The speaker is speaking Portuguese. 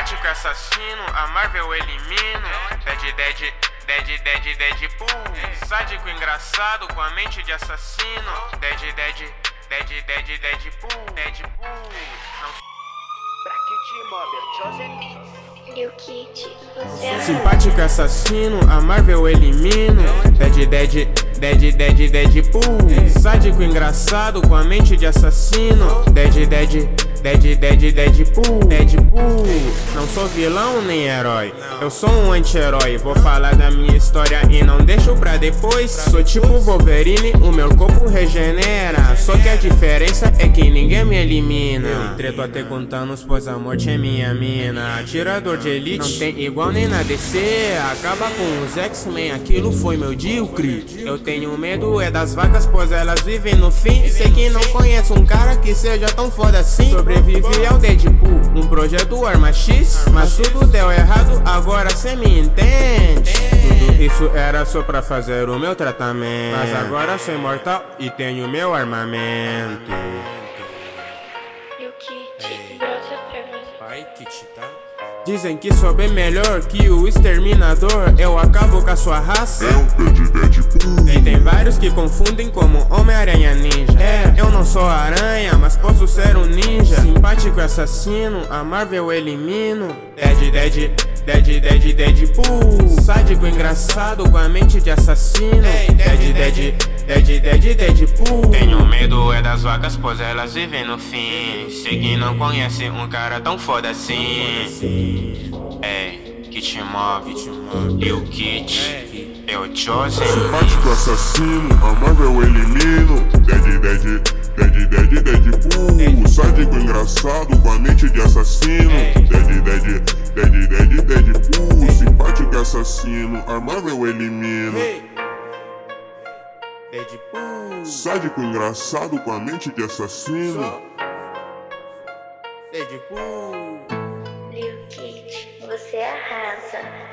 Simpático assassino, a Marvel elimina. Deadpool. Sádico engraçado com a mente de assassino. Deadpool. Não. Lil Kit, você é Simpático assassino, a Marvel elimina. Deadpool. Sádico engraçado com a mente de assassino. Deadpool. Não sou vilão nem herói, eu sou um anti-herói. Vou falar da minha história e não deixo pra depois. Sou tipo Wolverine, o meu corpo regenera. Só que a diferença é que ninguém me elimina. Eu treto até com Thanos, pois a morte é minha mina. Atirador de elite, não tem igual nem na DC. Acaba com os X-Men, aquilo foi meu medíocre. Eu tenho medo é das vacas, pois elas vivem no fim. Sei que não conhece um cara que seja tão foda assim. Sobrevivi ao Deadpool, um projeto Arma X. Mas tudo deu errado, agora cê me entende. Tudo isso era só pra fazer o meu tratamento. Mas agora sou imortal e tenho meu armamento. Lil Kit, brota pra você. Vai, Kit, tá? Dizem que sou bem melhor que o exterminador. Eu acabo com a sua raça. É o Deadpool. Tem vários que confundem como Homem-Aranha Ninja. Eu não sou aranha, mas posso ser um ninja. Simpático assassino, a Marvel elimino. Deadpool. Sádico engraçado com a mente de assassino. Deadpool. Tenho medo é das vacas, pois elas vivem no fim. Sei que não conhece um cara tão foda assim. Kit Mob, Lil Kit, eu Chosen. Simpático assassino, a Marvel elimino. Deadpool. Sádico engraçado com a mente de assassino. Deadpool. Simpático assassino, a Marvel elimino. Deadpool. Sádico engraçado com a mente de assassino. Deadpool. Lil Kit, você arrasa.